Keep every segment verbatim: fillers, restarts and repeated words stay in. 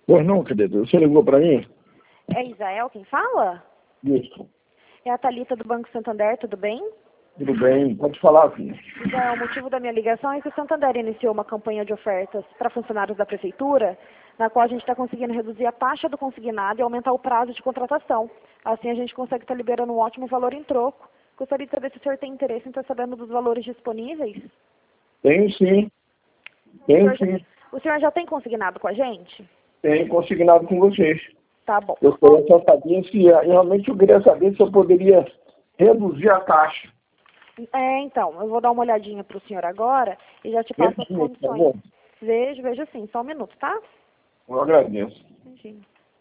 Pois não, querido. Você ligou para mim? É Isael quem fala? Isso. É a Thalita do Banco Santander, tudo bem? Tudo bem. Pode falar, filho. Isael, o motivo da minha ligação é que o Santander iniciou uma campanha de ofertas para funcionários da Prefeitura, na qual a gente está conseguindo reduzir a taxa do consignado e aumentar o prazo de contratação. Assim a gente consegue estar liberando um ótimo valor em troco. Gostaria de saber se o senhor tem interesse em estar sabendo dos valores disponíveis. Tenho sim. O Tenho senhor já, sim. o senhor já tem consignado com a gente? Tenho consignado com vocês. Tá bom. Eu queria só saber se, realmente eu queria saber se eu poderia reduzir a taxa. É, então, eu vou dar uma olhadinha para o senhor agora e já te passo as Reduzir, por condições. favor. Vejo, vejo sim, só um minuto, tá? Eu agradeço. Imagina.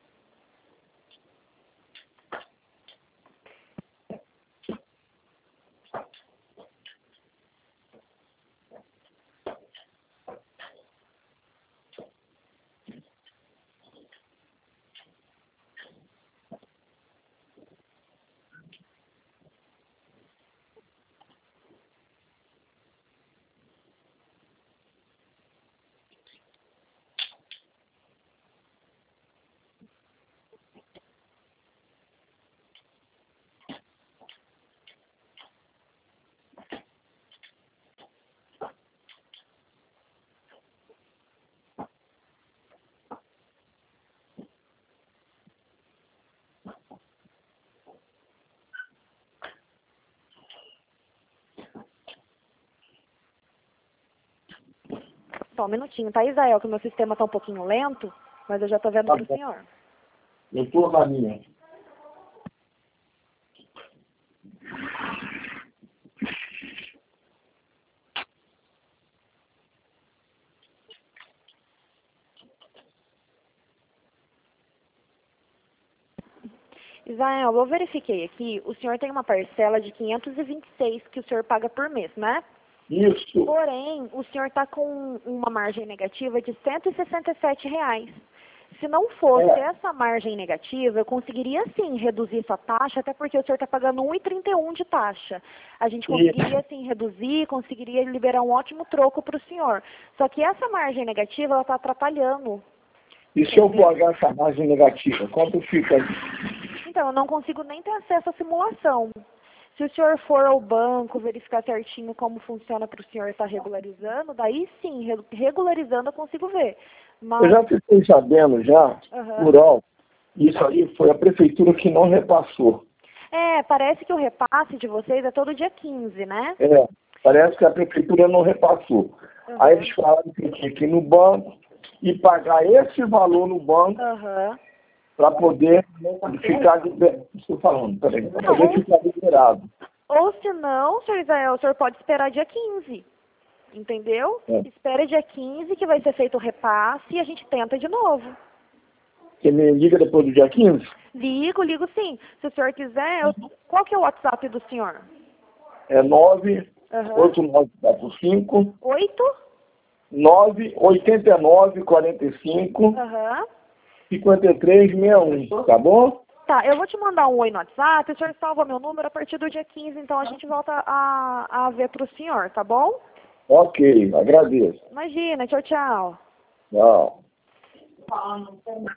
Só um minutinho, tá, Isael? Que o meu sistema tá um pouquinho lento, mas eu já tô vendo Tá pro bom. senhor. Eu estou na linha. Isael, eu verifiquei aqui, o senhor tem uma parcela de quinhentos e vinte e seis que o senhor paga por mês, né? Isso. Porém, o senhor está com uma margem negativa de cento e sessenta e sete reais. Se não fosse É. essa margem negativa, eu conseguiria sim reduzir essa taxa, até porque o senhor está pagando um real e trinta e um de taxa. A gente conseguiria sim reduzir, conseguiria liberar um ótimo troco para o senhor. Só que essa margem negativa, ela está atrapalhando. E se eu pagar essa margem negativa, quanto fica aí? Então, eu não consigo nem ter acesso à simulação. Se o senhor for ao banco verificar certinho como funciona para o senhor estar regularizando, daí sim, re- regularizando eu consigo ver. Mas, Eu já fiquei sabendo já, Aham. por alto, isso aí foi a prefeitura que não repassou. É, parece que o repasse de vocês é todo dia quinze, né? É, parece que a prefeitura não repassou. Aham. Aí eles falaram que eu tinha que ir no banco e pagar esse valor no banco Aham. para poder ficar liberado. Estou falando, peraí, para Não, poder ficar liberado. ou se não, senhor Israel, o senhor pode esperar dia quinze, entendeu? É. Espera dia quinze que vai ser feito o repasse e a gente tenta de novo. Você me liga depois do dia quinze? Ligo, ligo sim. Se o senhor quiser, eu... qual que é o WhatsApp do senhor? É nove Aham. oito nove quatro cinco Oito? nove oito nove quatro cinco Aham. cinco três seis um, tá bom? Tá, eu vou te mandar um oi no WhatsApp, o senhor salva meu número a partir do dia quinze, então a gente volta a, a ver pro senhor, tá bom? Ok, agradeço. Imagina, tchau, tchau. Tchau.